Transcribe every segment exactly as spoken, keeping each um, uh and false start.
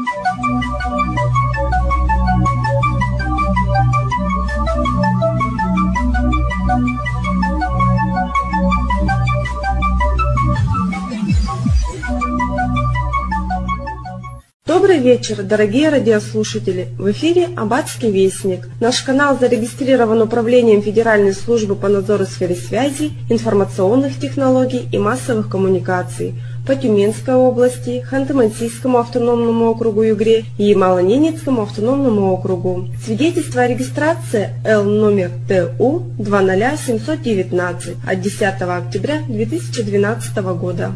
Добрый вечер, дорогие радиослушатели! В эфире Аббатский вестник. Наш канал зарегистрирован Управлением Федеральной службы по надзору в сфере связи, информационных технологий и массовых коммуникаций по Тюменской области, Ханты-Мансийскому автономному округу Югре и Ямало-Ненецкому автономному округу. Свидетельство о регистрации Л номер Т У два ноль семь один девять от десятого октября две тысячи двенадцатого года.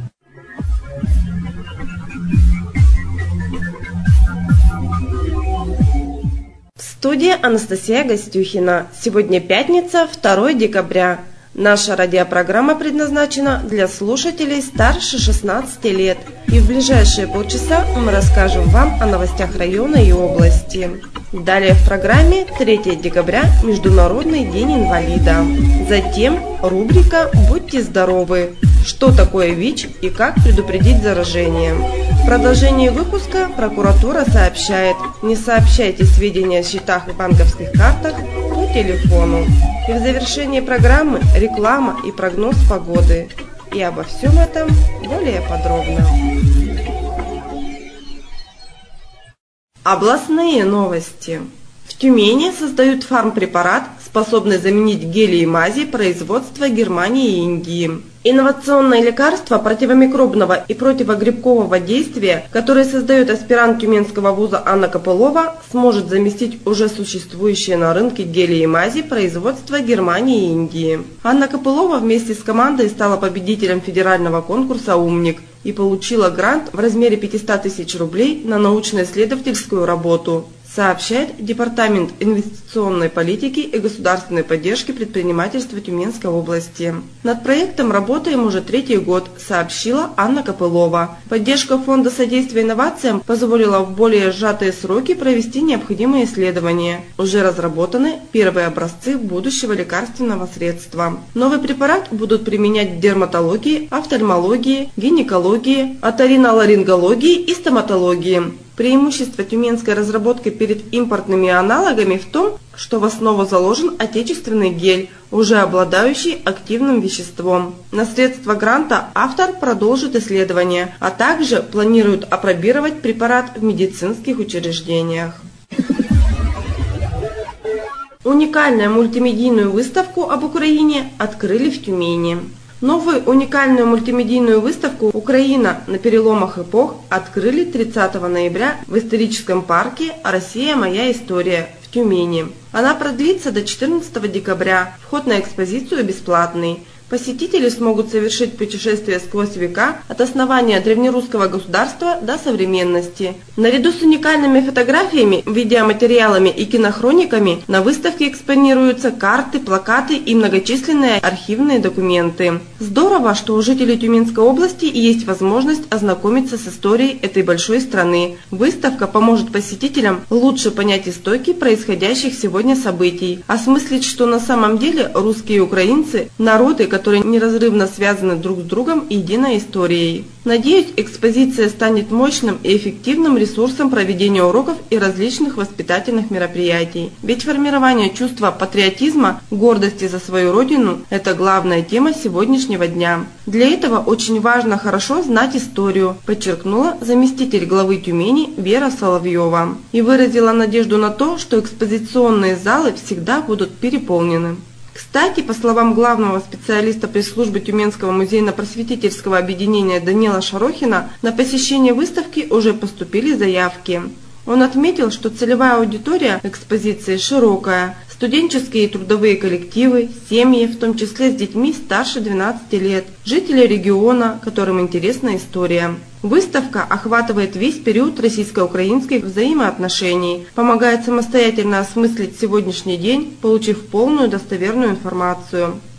В студии Анастасия Гостюхина. Сегодня пятница, второе декабря. Наша радиопрограмма предназначена для слушателей старше шестнадцати лет. И в ближайшие полчаса мы расскажем вам о новостях района и области. Далее в программе третьего декабря Международный день инвалида. Затем рубрика «Будьте здоровы». Что такое ВИЧ и как предупредить заражение. В продолжении выпуска прокуратура сообщает: не сообщайте сведения о счетах и банковских картах по телефону. И в завершении программы реклама и прогноз погоды. И обо всем этом более подробно. Областные новости. В Тюмени создают фармпрепарат, способный заменить гели и мази производства Германии и Индии. Инновационное лекарство противомикробного и противогрибкового действия, которое создает аспирант Тюменского вуза Анна Копылова, сможет заместить уже существующие на рынке гели и мази производства Германии и Индии. Анна Копылова вместе с командой стала победителем федерального конкурса «Умник» и получила грант в размере пятьсот тысяч рублей на научно-исследовательскую работу, сообщает Департамент инвестиционной политики и государственной поддержки предпринимательства Тюменской области. Над проектом работаем уже третий год, сообщила Анна Копылова. Поддержка Фонда содействия инновациям позволила в более сжатые сроки провести необходимые исследования. Уже разработаны первые образцы будущего лекарственного средства. Новый препарат будут применять в дерматологии, офтальмологии, гинекологии, оториноларингологии и стоматологии. Преимущество тюменской разработки перед импортными аналогами в том, что в основу заложен отечественный гель, уже обладающий активным веществом. На средства гранта автор продолжит исследования, а также планирует апробировать препарат в медицинских учреждениях. Уникальную мультимедийную выставку об Украине открыли в Тюмени. Новую уникальную мультимедийную выставку «Украина на переломах эпох» открыли тридцатого ноября в историческом парке «Россия. Моя история» в Тюмени. Она продлится до четырнадцатого декабря. Вход на экспозицию бесплатный. Посетители смогут совершить путешествие сквозь века от основания древнерусского государства до современности. Наряду с уникальными фотографиями, видеоматериалами и кинохрониками на выставке экспонируются карты, плакаты и многочисленные архивные документы. Здорово, что у жителей Тюменской области есть возможность ознакомиться с историей этой большой страны. Выставка поможет посетителям лучше понять истоки происходящих сегодня событий, осмыслить, что на самом деле русские и украинцы – народы, которые неразрывно связаны друг с другом и единой историей. Надеюсь, экспозиция станет мощным и эффективным ресурсом проведения уроков и различных воспитательных мероприятий. Ведь формирование чувства патриотизма, гордости за свою родину – это главная тема сегодняшнего дня. Для этого очень важно хорошо знать историю, подчеркнула заместитель главы Тюмени Вера Соловьева и выразила надежду на то, что экспозиционные залы всегда будут переполнены. Кстати, по словам главного специалиста пресс-службы Тюменского музейно-просветительского объединения Данила Шарохина, на посещение выставки уже поступили заявки. Он отметил, что целевая аудитория экспозиции широкая – студенческие и трудовые коллективы, семьи, в том числе с детьми старше двенадцати лет, жители региона, которым интересна история. Выставка охватывает весь период российско-украинских взаимоотношений, помогает самостоятельно осмыслить сегодняшний день, получив полную достоверную информацию.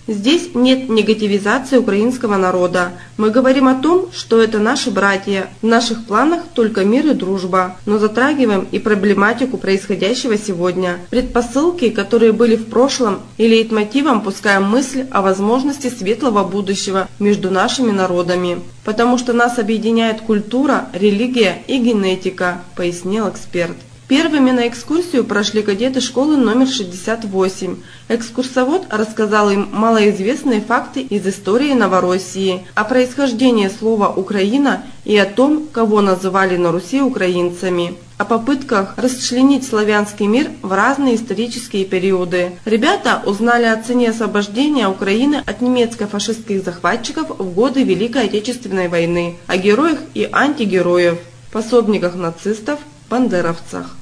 Здесь нет негативизации украинского народа. Мы говорим о том, что это наши братья. В наших планах только мир и дружба. Но затрагиваем и проблематику происходящего сегодня. Предпосылки, которые были в прошлом, и лейтмотивом пускаем мысль о возможности светлого будущего между нашими народами. Потому что нас объединяет культура, религия и генетика, пояснил эксперт. Первыми на экскурсию прошли кадеты школы номер шестьдесят восемь. Экскурсовод рассказал им малоизвестные факты из истории Новороссии, о происхождении слова «Украина» и о том, кого называли на Руси украинцами, о попытках расчленить славянский мир в разные исторические периоды. Ребята узнали о цене освобождения Украины от немецко-фашистских захватчиков в годы Великой Отечественной войны, о героях и антигероях, пособниках нацистов, бандеровцах.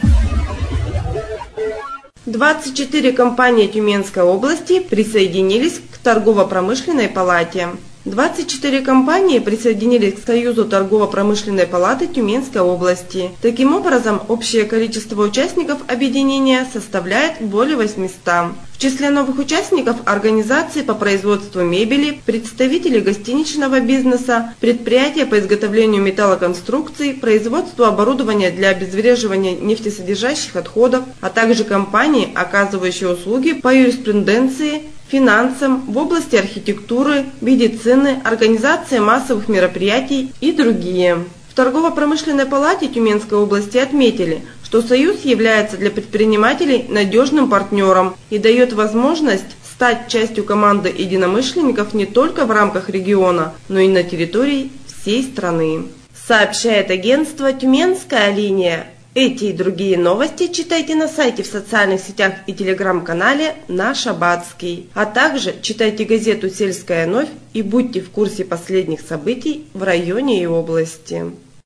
двадцать четыре компании Тюменской области присоединились к торгово-промышленной палате. двадцать четыре компании присоединились к Союзу торгово-промышленной палаты Тюменской области. Таким образом, общее количество участников объединения составляет более восьмисот. В числе новых участников организации по производству мебели, представители гостиничного бизнеса, предприятия по изготовлению металлоконструкций, производству оборудования для обезвреживания нефтесодержащих отходов, а также компании, оказывающие услуги по юриспруденции, финансам, в области архитектуры, медицины, организации массовых мероприятий и другие. В торгово-промышленной палате Тюменской области отметили, что Союз является для предпринимателей надежным партнером и дает возможность стать частью команды единомышленников не только в рамках региона, но и на территории всей страны. Сообщает агентство «Тюменская линия». Эти и другие новости читайте на сайте, в социальных сетях и телеграм-канале «Наш Аббатский». А также читайте газету «Сельская новь» и будьте в курсе последних событий в районе и области.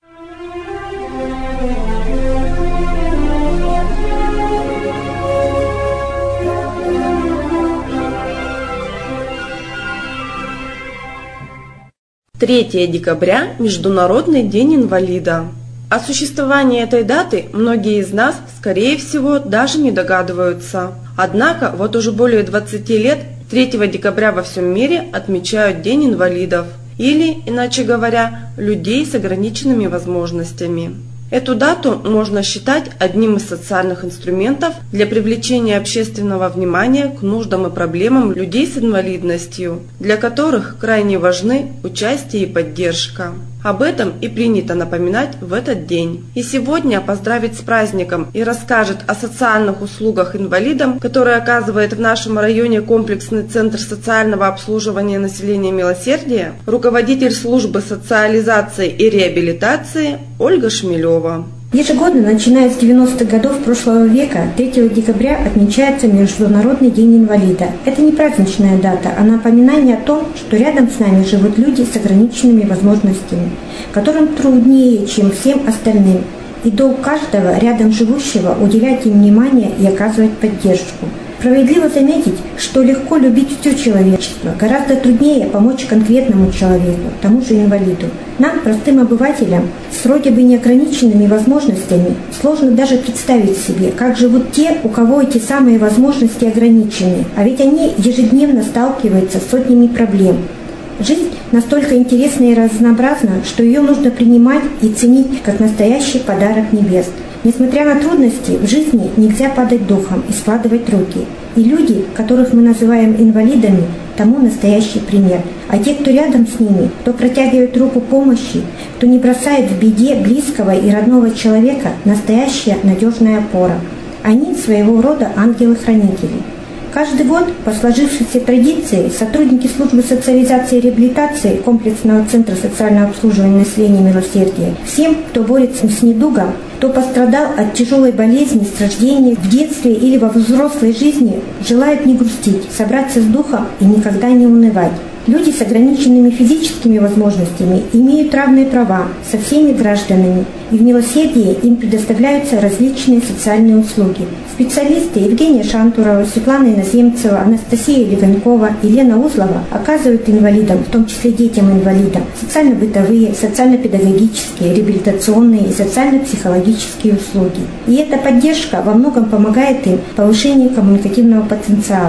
третьего декабря – Международный день инвалида. О существовании этой даты многие из нас, скорее всего, даже не догадываются. Однако вот уже более двадцати лет третьего декабря во всем мире отмечают День инвалидов, или, иначе говоря, людей с ограниченными возможностями. Эту дату можно считать одним из социальных инструментов для привлечения общественного внимания к нуждам и проблемам людей с инвалидностью, для которых крайне важны участие и поддержка. Об этом и принято напоминать в этот день. И сегодня поздравить с праздником и расскажет о социальных услугах инвалидам, которые оказывает в нашем районе комплексный центр социального обслуживания населения «Милосердие», руководитель службы социализации и реабилитации Ольга Шмелева. Ежегодно, начиная с девяностых годов прошлого века, третьего декабря отмечается Международный день инвалида. Это не праздничная дата, а напоминание о том, что рядом с нами живут люди с ограниченными возможностями, которым труднее, чем всем остальным. И долг каждого рядом живущего уделять им внимание и оказывать поддержку. Справедливо заметить, что легко любить все человечество, гораздо труднее помочь конкретному человеку, тому же инвалиду. Нам, простым обывателям, с вроде бы неограниченными возможностями, сложно даже представить себе, как живут те, у кого эти самые возможности ограничены, а ведь они ежедневно сталкиваются с сотнями проблем. Жизнь настолько интересна и разнообразна, что ее нужно принимать и ценить как настоящий подарок небес. Несмотря на трудности, в жизни нельзя падать духом и складывать руки. И люди, которых мы называем инвалидами, тому настоящий пример. А те, кто рядом с ними, кто протягивает руку помощи, кто не бросает в беде близкого и родного человека, настоящая надежная опора. Они своего рода ангелы-хранители. Каждый год по сложившейся традиции сотрудники службы социализации и реабилитации комплексного центра социального обслуживания населения «Милосердие» всем, кто борется с недугом, кто пострадал от тяжелой болезни с рождения, в детстве или во взрослой жизни, желают не грустить, собраться с духом и никогда не унывать. Люди с ограниченными физическими возможностями имеют равные права со всеми гражданами, и в «Милосердии» им предоставляются различные социальные услуги. Специалисты Евгения Шантурова, Светлана Иноземцева, Анастасия Левенкова и Лена Узлова оказывают инвалидам, в том числе детям-инвалидам, социально-бытовые, социально-педагогические, реабилитационные и социально-психологические услуги. И эта поддержка во многом помогает им в повышении коммуникативного потенциала.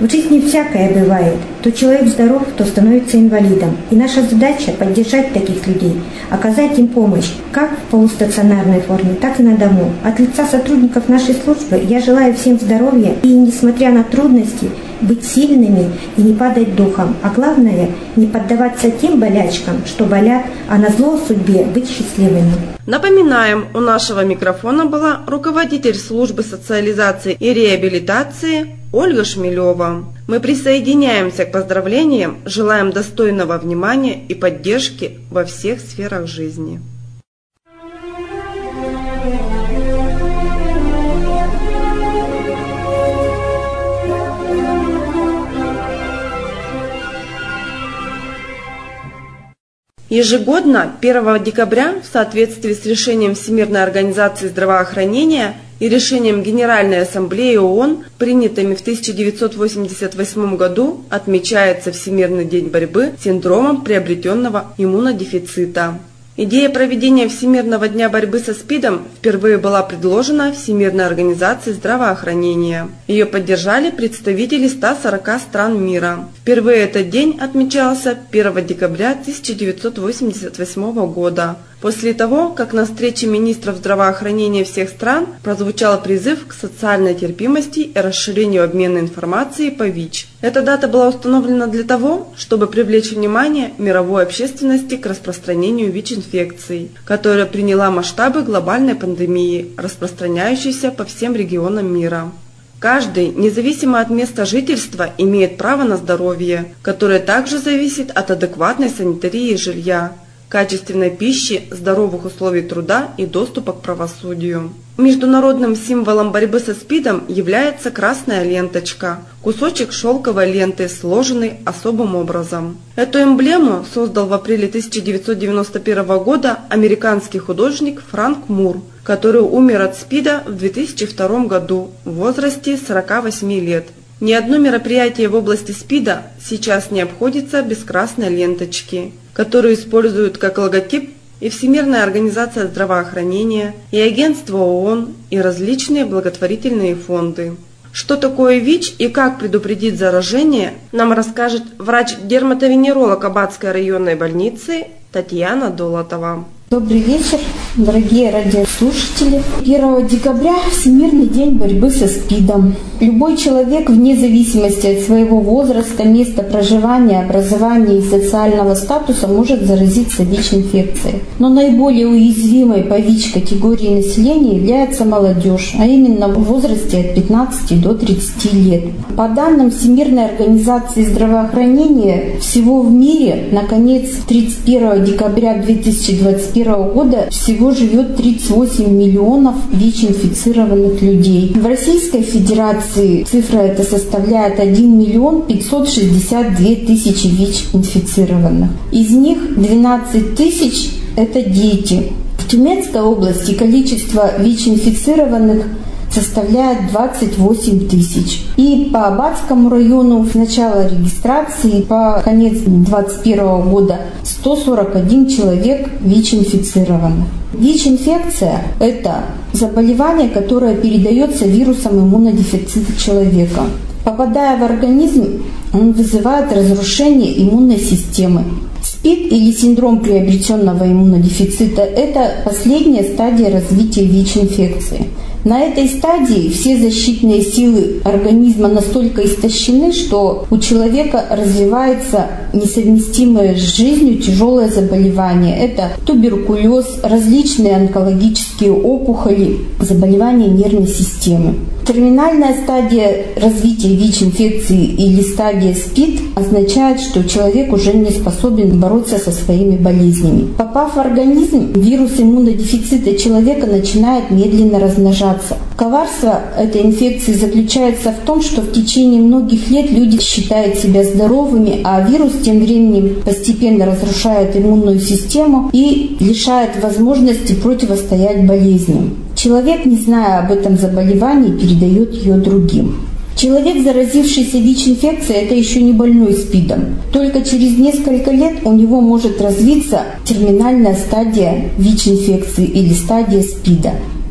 В жизни всякое бывает. То человек здоров, то становится инвалидом. И наша задача – поддержать таких людей, оказать им помощь, как в полустационарной форме, так и на дому. От лица сотрудников нашей службы я желаю всем здоровья и, несмотря на трудности, быть сильными и не падать духом. А главное – не поддаваться тем болячкам, что болят, а назло судьбе быть счастливыми. Напоминаем, у нашего микрофона была руководитель службы социализации и реабилитации Ольга Шмелева. Мы присоединяемся к поздравлениям, желаем достойного внимания и поддержки во всех сферах жизни. Ежегодно первого декабря в соответствии с решением Всемирной организации здравоохранения и решением Генеральной Ассамблеи ООН, принятыми в тысяча девятьсот восемьдесят восьмом году, отмечается Всемирный день борьбы с синдромом приобретенного иммунодефицита. Идея проведения Всемирного дня борьбы со СПИДом впервые была предложена Всемирной организацией здравоохранения. Ее поддержали представители ста сорока стран мира. Впервые этот день отмечался первого декабря тысяча девятьсот восемьдесят восьмого года, после того, как на встрече министров здравоохранения всех стран прозвучал призыв к социальной терпимости и расширению обмена информацией по ВИЧ. Эта дата была установлена для того, чтобы привлечь внимание мировой общественности к распространению ВИЧ-инфекций, которая приняла масштабы глобальной пандемии, распространяющейся по всем регионам мира. Каждый, независимо от места жительства, имеет право на здоровье, которое также зависит от адекватной санитарии жилья, качественной пищи, здоровых условий труда и доступа к правосудию. Международным символом борьбы со СПИДом является красная ленточка – кусочек шелковой ленты, сложенный особым образом. Эту эмблему создал в апреле тысяча девятьсот девяносто первого года американский художник Франк Мур, который умер от СПИДа в две тысячи втором году в возрасте сорока восьми лет. Ни одно мероприятие в области СПИДа сейчас не обходится без красной ленточки, которую используют как логотип и Всемирная организация здравоохранения, и агентство ООН, и различные благотворительные фонды. Что такое ВИЧ и как предупредить заражение, нам расскажет врач-дерматовенеролог Аббатской районной больницы Татьяна Долотова. Добрый вечер, дорогие радиослушатели. первого декабря – Всемирный день борьбы со СПИДом. Любой человек, вне зависимости от своего возраста, места проживания, образования и социального статуса, может заразиться ВИЧ-инфекцией. Но наиболее уязвимой по ВИЧ-категории населения является молодежь, а именно в возрасте от пятнадцати до тридцати лет. По данным Всемирной организации здравоохранения, всего в мире на конец тридцать первого декабря две тысячи двадцать первого года всего живет тридцать восемь миллионов ВИЧ-инфицированных людей. В Российской Федерации цифра эта составляет один миллион пятьсот шестьдесят две тысячи ВИЧ-инфицированных. Из них двенадцать тысяч – это дети. В Тюменской области количество ВИЧ-инфицированных составляет двадцать восемь тысяч. И по Аббатскому району с начала регистрации по конец две тысячи двадцать первого года сто сорок один человек ВИЧ-инфицированных. ВИЧ-инфекция – это заболевание, которое передается вирусом иммунодефицита человека. Попадая в организм, он вызывает разрушение иммунной системы. СПИД или синдром приобретенного иммунодефицита – это последняя стадия развития ВИЧ-инфекции. На этой стадии все защитные силы организма настолько истощены, что у человека развивается несовместимое с жизнью тяжелое заболевание. Это туберкулез, различные онкологические опухоли, заболевания нервной системы. Терминальная стадия развития ВИЧ-инфекции или стадия СПИД означает, что человек уже не способен бороться со своими болезнями. Попав в организм, вирус иммунодефицита человека начинает медленно размножаться. Коварство этой инфекции заключается в том, что в течение многих лет люди считают себя здоровыми, а вирус тем временем постепенно разрушает иммунную систему и лишает возможности противостоять болезням. Человек, не зная об этом заболевании, передает ее другим. Человек, заразившийся ВИЧ-инфекцией, это еще не больной СПИДом. Только через несколько лет у него может развиться терминальная стадия ВИЧ-инфекции или стадия СПИДа.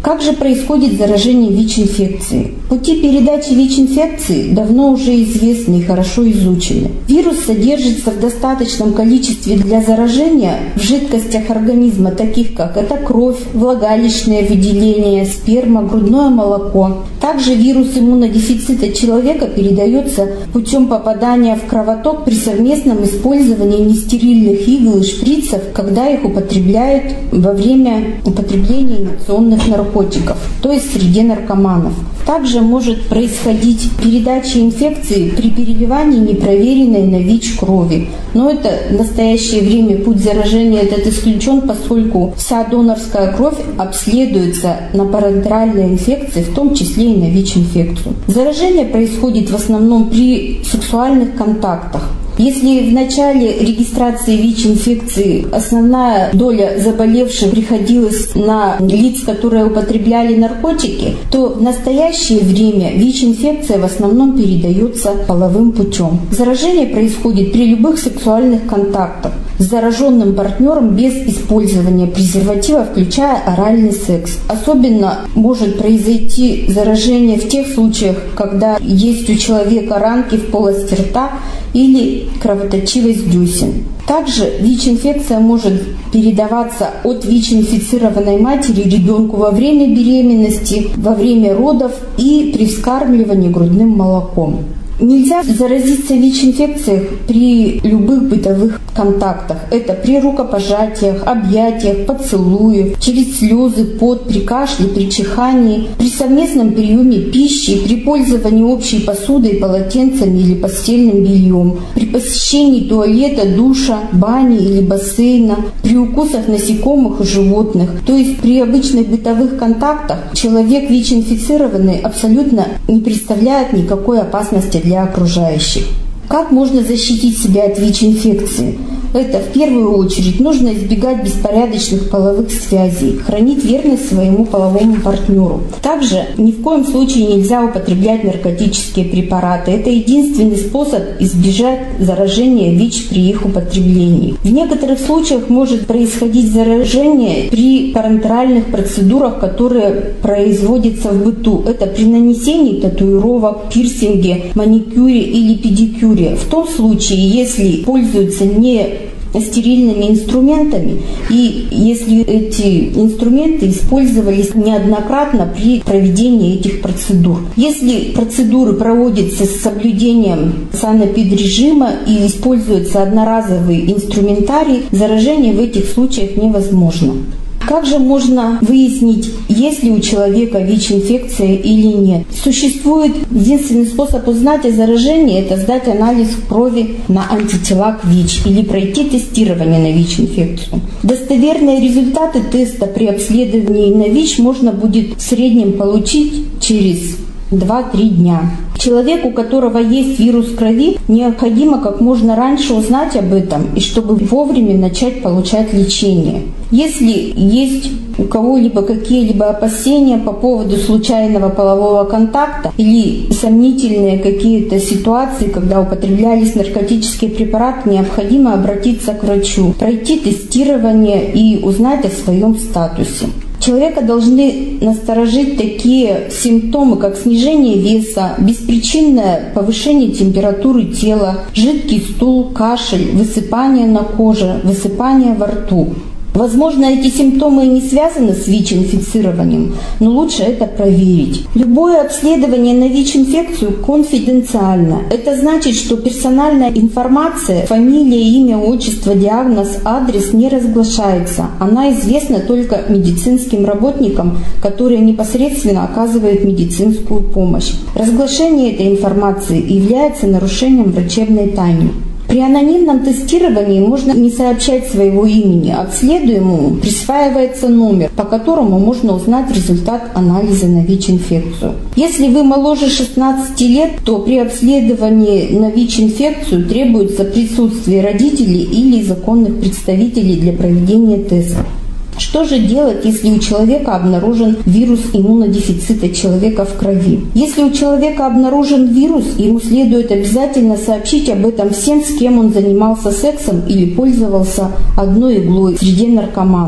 Как же происходит заражение ВИЧ-инфекцией? Пути передачи ВИЧ-инфекции давно уже известны и хорошо изучены. Вирус содержится в достаточном количестве для заражения в жидкостях организма, таких как это кровь, влагалищные выделения, сперма, грудное молоко. Также вирус иммунодефицита человека передается путем попадания в кровоток при совместном использовании нестерильных игл и шприцев, когда их употребляют во время употребления инъекционных наркотиков, то есть среди наркоманов. Также может происходить передача инфекции при переливании непроверенной на ВИЧ крови. Но это в настоящее время путь заражения этот исключен, поскольку вся донорская кровь обследуется на парентеральные инфекции, в том числе и на ВИЧ-инфекцию. Заражение происходит в основном при сексуальных контактах. Если в начале регистрации ВИЧ-инфекции основная доля заболевших приходилась на лиц, которые употребляли наркотики, то в настоящее время ВИЧ-инфекция в основном передается половым путем. Заражение происходит при любых сексуальных контактах с зараженным партнером без использования презерватива, включая оральный секс. Особенно может произойти заражение в тех случаях, когда есть у человека ранки в полости рта или кровоточивость десен. Также ВИЧ-инфекция может передаваться от ВИЧ-инфицированной матери ребенку во время беременности, во время родов и при вскармливании грудным молоком. Нельзя заразиться ВИЧ-инфекцией при любых бытовых контактах. Это при рукопожатиях, объятиях, поцелуях, через слезы, пот, при кашле, при чихании, при совместном приеме пищи, при пользовании общей посудой, полотенцами или постельным бельем, при посещении туалета, душа, бани или бассейна, при укусах насекомых и животных. То есть при обычных бытовых контактах человек ВИЧ-инфицированный абсолютно не представляет никакой опасности для для окружающих. Как можно защитить себя от ВИЧ-инфекции? Это в первую очередь нужно избегать беспорядочных половых связей, хранить верность своему половому партнеру. Также ни в коем случае нельзя употреблять наркотические препараты. Это единственный способ избежать заражения ВИЧ при их употреблении. В некоторых случаях может происходить заражение при парентеральных процедурах, которые производятся в быту. Это при нанесении татуировок, пирсинге, маникюре или педикюре. В том случае, если пользуются не стерильными инструментами и если эти инструменты использовались неоднократно при проведении этих процедур. Если процедуры проводятся с соблюдением санэпидрежима и используется одноразовый инструментарий, заражение в этих случаях невозможно. Как же можно выяснить, есть ли у человека ВИЧ-инфекция или нет? Существует единственный способ узнать о заражении – это сдать анализ крови на антитела к ВИЧ или пройти тестирование на ВИЧ-инфекцию. Достоверные результаты теста при обследовании на ВИЧ можно будет в среднем получить через два-три дня. Человеку, у которого есть вирус в крови, необходимо как можно раньше узнать об этом и чтобы вовремя начать получать лечение. Если есть у кого-либо какие-либо опасения по поводу случайного полового контакта или сомнительные какие-то ситуации, когда употреблялись наркотические препараты, необходимо обратиться к врачу, пройти тестирование и узнать о своем статусе. Человека должны насторожить такие симптомы, как снижение веса, беспричинное повышение температуры тела, жидкий стул, кашель, высыпание на коже, высыпание во рту. Возможно, эти симптомы и не связаны с ВИЧ-инфицированием, но лучше это проверить. Любое обследование на ВИЧ-инфекцию конфиденциально. Это значит, что персональная информация, фамилия, имя, отчество, диагноз, адрес не разглашается. Она известна только медицинским работникам, которые непосредственно оказывают медицинскую помощь. Разглашение этой информации является нарушением врачебной тайны. При анонимном тестировании можно не сообщать своего имени. Обследуемому присваивается номер, по которому можно узнать результат анализа на ВИЧ-инфекцию. Если вы моложе шестнадцати лет, то при обследовании на ВИЧ-инфекцию требуется присутствие родителей или законных представителей для проведения теста. Что же делать, если у человека обнаружен вирус иммунодефицита человека в крови? Если у человека обнаружен вирус, ему следует обязательно сообщить об этом всем, с кем он занимался сексом или пользовался одной иглой среди наркоманов.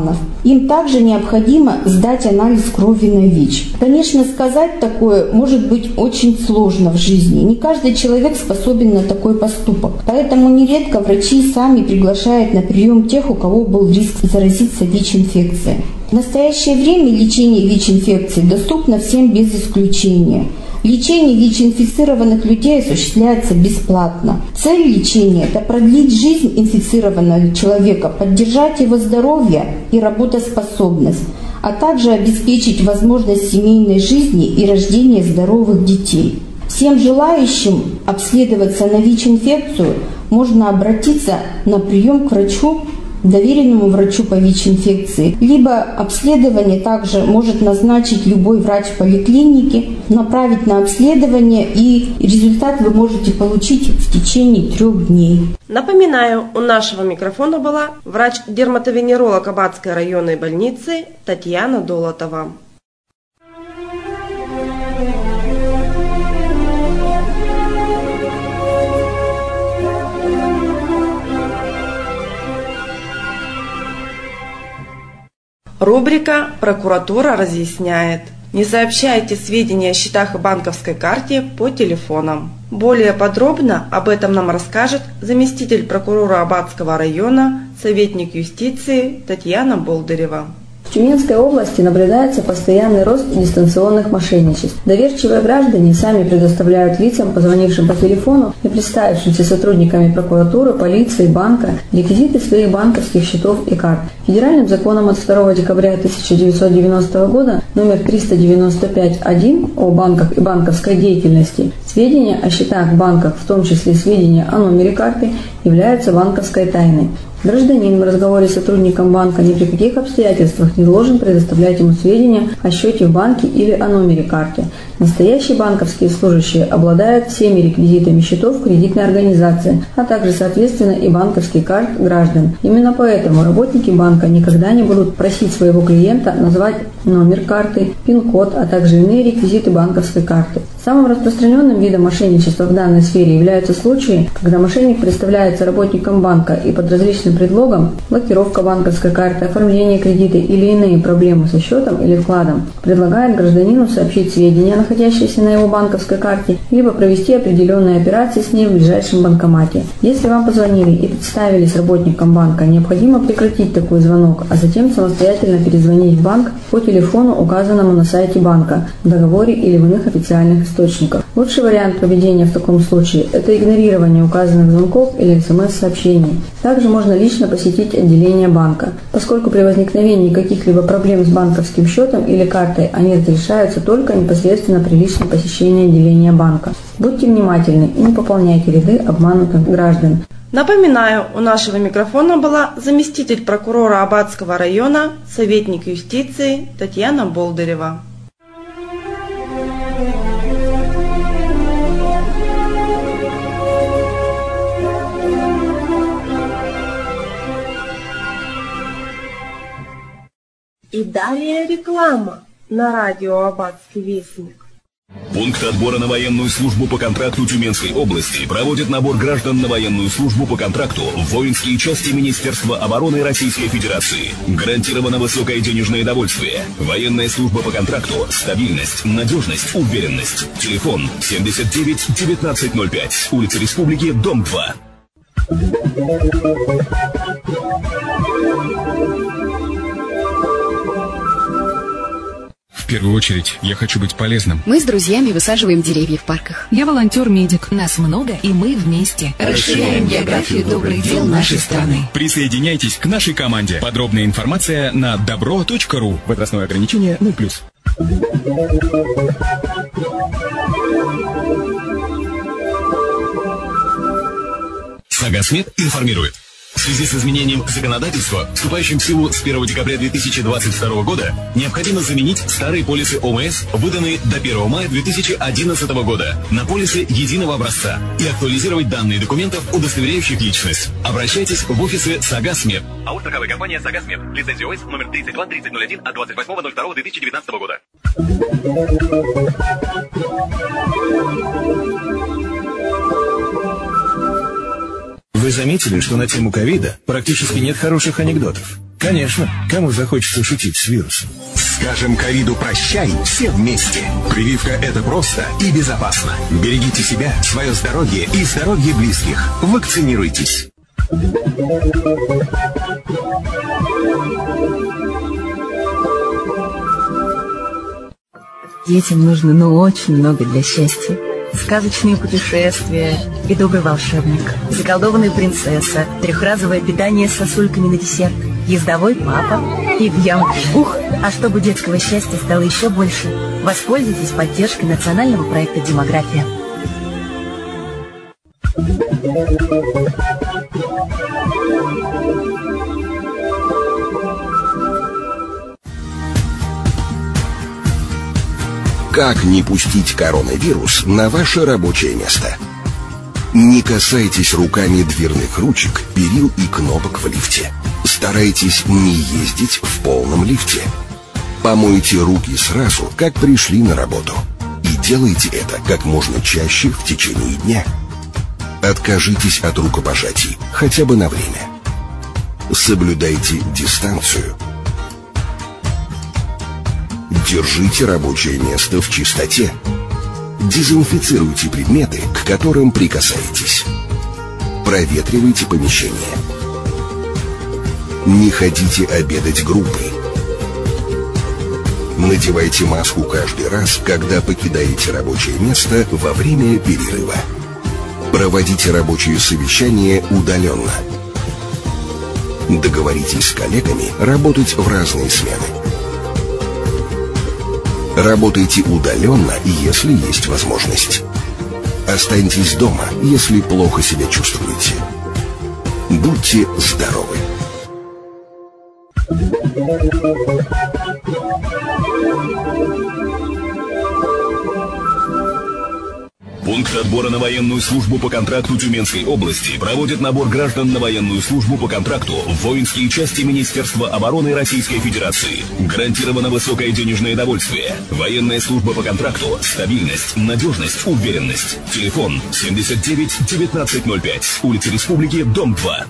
Им также необходимо сдать анализ крови на ВИЧ. Конечно, сказать такое может быть очень сложно в жизни. Не каждый человек способен на такой поступок. Поэтому нередко врачи сами приглашают на прием тех, у кого был риск заразиться ВИЧ-инфекцией. В настоящее время лечение ВИЧ-инфекции доступно всем без исключения. Лечение ВИЧ-инфицированных людей осуществляется бесплатно. Цель лечения – это продлить жизнь инфицированного человека, поддержать его здоровье и работоспособность, а также обеспечить возможность семейной жизни и рождения здоровых детей. Всем желающим обследоваться на ВИЧ-инфекцию можно обратиться на прием к врачу, доверенному врачу по ВИЧ-инфекции, либо обследование также может назначить любой врач поликлиники, направить на обследование, и результат вы можете получить в течение трех дней. Напоминаю, у нашего микрофона была врач-дерматовенеролог Аббатской районной больницы Татьяна Долотова. Рубрика «Прокуратура разъясняет». Не сообщайте сведения о счетах и банковской карте по телефонам. Более подробно об этом нам расскажет заместитель прокурора Аббатского района, советник юстиции Татьяна Болдырева. В Тюменской области наблюдается постоянный рост дистанционных мошенничеств. Доверчивые граждане сами предоставляют лицам, позвонившим по телефону и представившимся сотрудниками прокуратуры, полиции, банка, реквизиты своих банковских счетов и карт. Федеральным законом от второго декабря тысяча девятьсот девяностого года номер триста девяносто пять точка один о банках и банковской деятельности сведения о счетах в банках, в том числе сведения о номере карты, являются банковской тайной. Гражданин в разговоре с сотрудником банка ни при каких обстоятельствах не должен предоставлять ему сведения о счете в банке или о номере карты. Настоящие банковские служащие обладают всеми реквизитами счетов кредитной организации, а также, соответственно, и банковских карт граждан. Именно поэтому работники банка никогда не будут просить своего клиента назвать номер карты, пин-код, а также иные реквизиты банковской карты. Самым распространенным видом мошенничества в данной сфере являются случаи, когда мошенник представляется работником банка и под различным предлогом – блокировка банковской карты, оформление кредита или иные проблемы со счетом или вкладом – предлагает гражданину сообщить сведения, находящиеся на его банковской карте, либо провести определенные операции с ней в ближайшем банкомате. Если вам позвонили и представились работником банка, необходимо прекратить такой звонок, а затем самостоятельно перезвонить в банк по телефону, указанному на сайте банка, в договоре или в иных официальных источниках. Лучший вариант поведения в таком случае – это игнорирование указанных звонков или смс-сообщений. Также можно лично посетить отделение банка, поскольку при возникновении каких-либо проблем с банковским счетом или картой они разрешаются только непосредственно при личном посещении отделения банка. Будьте внимательны и не пополняйте ряды обманутых граждан. Напоминаю, у нашего микрофона была заместитель прокурора Аббатского района, советник юстиции Татьяна Болдырева. И далее реклама на радио Аббатский вестник. Пункт отбора на военную службу по контракту Тюменской области проводит набор граждан на военную службу по контракту в воинские части Министерства обороны Российской Федерации. Гарантировано высокое денежное довольствие. Военная служба по контракту, стабильность, надежность, уверенность. Телефон семьдесят девять девятнадцать ноль пять, улица Республики, дом два. В первую очередь, я хочу быть полезным. Мы с друзьями высаживаем деревья в парках. Я волонтер-медик. Нас много, и мы вместе расширяем географию добрых дел нашей страны. Присоединяйтесь к нашей команде. Подробная информация на добро точка ру. Возрастное ограничение ноль плюс. Сагасмед информирует. В связи с изменением законодательства, вступающим в силу с первого декабря две тысячи двадцать второго года, необходимо заменить старые полисы ОМС, выданные до первого мая две тысячи одиннадцатого года, на полисы единого образца и актуализировать данные документов, удостоверяющих личность. Обращайтесь в офисы Сагасмед. АО страховая компания Сагасмед. Лицензия ОС номер тридцать два тридцать ноль один от двадцать восьмого ноль второго две тысячи девятнадцатого года. Вы заметили, что на тему ковида практически нет хороших анекдотов? Конечно, кому захочется шутить с вирусом? Скажем ковиду прощай все вместе. Прививка – это просто и безопасно. Берегите себя, свое здоровье и здоровье близких. Вакцинируйтесь. Детям нужно, ну, очень много для счастья. Сказочные путешествия и добрый волшебник, заколдованная принцесса, трехразовое питание с сосульками на десерт, ездовой папа и бьянка. Ух! А чтобы детского счастья стало еще больше, воспользуйтесь поддержкой национального проекта «Демография». Как не пустить коронавирус на ваше рабочее место? Не касайтесь руками дверных ручек, перил и кнопок в лифте. Старайтесь не ездить в полном лифте. Помойте руки сразу, как пришли на работу. И делайте это как можно чаще в течение дня. Откажитесь от рукопожатий, хотя бы на время. Соблюдайте дистанцию. Держите рабочее место в чистоте. Дезинфицируйте предметы, к которым прикасаетесь. Проветривайте помещение. Не ходите обедать группой. Надевайте маску каждый раз, когда покидаете рабочее место во время перерыва. Проводите рабочие совещания удаленно. Договоритесь с коллегами работать в разные смены. Работайте удаленно, если есть возможность. Останьтесь дома, если плохо себя чувствуете. Будьте здоровы. Пункт отбора на военную службу по контракту Тюменской области проводит набор граждан на военную службу по контракту в воинские части Министерства обороны Российской Федерации. Гарантировано высокое денежное довольствие. Военная служба по контракту, стабильность, надежность, уверенность. Телефон семьдесят девять девятнадцать ноль пять. Улица Республики, дом два.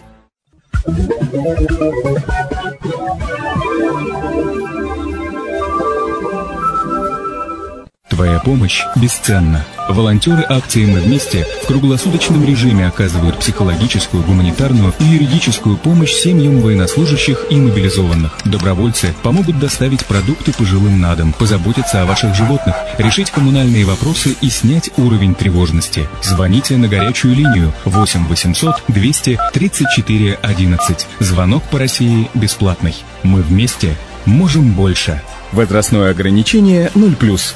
Твоя помощь бесценна. Волонтеры акции «Мы вместе» в круглосуточном режиме оказывают психологическую, гуманитарную и юридическую помощь семьям военнослужащих и мобилизованных. Добровольцы помогут доставить продукты пожилым на дом, позаботиться о ваших животных, решить коммунальные вопросы и снять уровень тревожности. Звоните на горячую линию восемь восемьсот двести тридцать четыре одиннадцать. Звонок по России бесплатный. Мы вместе можем больше. Возрастное ограничение ноль плюс.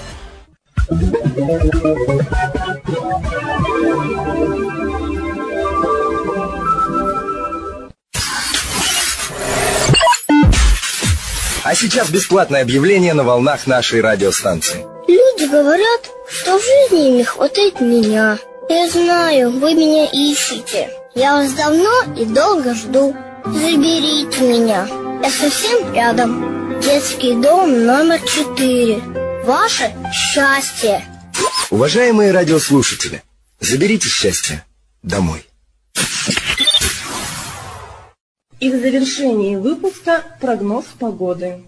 А сейчас бесплатное объявление на волнах нашей радиостанции. Люди говорят, что в жизни им не хватает меня. Я знаю, вы меня ищете. Я вас давно и долго жду. Заберите меня. Я совсем рядом. Детский дом номер четыре. Ваше счастье. Уважаемые радиослушатели, заберите счастье домой. И в завершении выпуска прогноз погоды.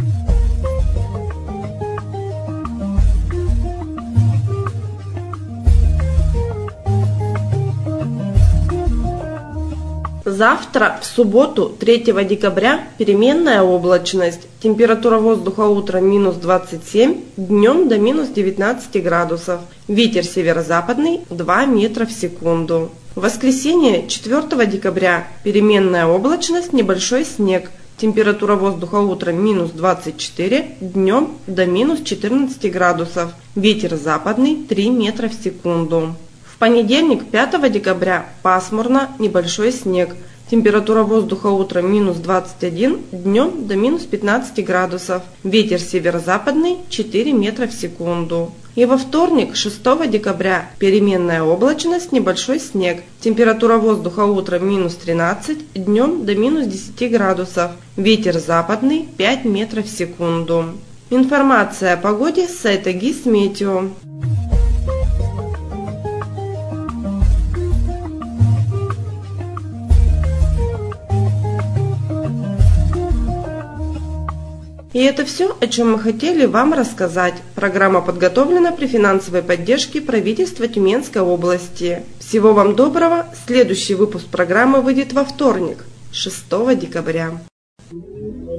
Завтра, в субботу, третьего декабря, переменная облачность. Температура воздуха утром минус двадцать семь, днем до минус девятнадцать градусов. Ветер северо-западный два метра в секунду. В воскресенье, четвертого декабря, переменная облачность, небольшой снег. Температура воздуха утром минус двадцать четыре, днем до минус четырнадцать градусов. Ветер западный три метра в секунду. В понедельник, пятого декабря, пасмурно, небольшой снег. Температура воздуха утром минус двадцать один, днем до минус пятнадцать градусов. Ветер северо-западный четыре метра в секунду. И во вторник, шестого декабря, переменная облачность, небольшой снег. Температура воздуха утром минус тринадцать, днем до минус десять градусов. Ветер западный пять метров в секунду. Информация о погоде с сайта ГИС-Метео. И это все, о чем мы хотели вам рассказать. Программа подготовлена при финансовой поддержке правительства Тюменской области. Всего вам доброго. Следующий выпуск программы выйдет во вторник, шестого декабря.